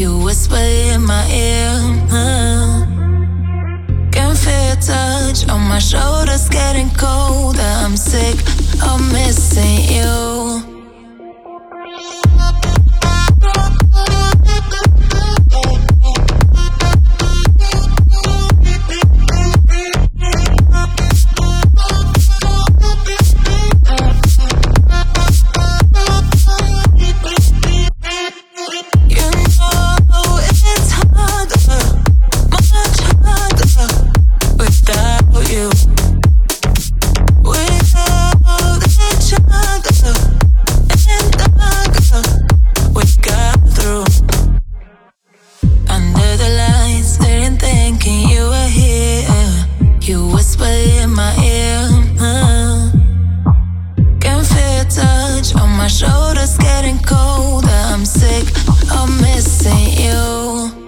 You whisper in my ear. Can feel your touch on my shoulders, getting colder. I'm sick of missing you. You whisper in my ear. Can feel your touch on my shoulders, getting colder. I'm sick of missing you.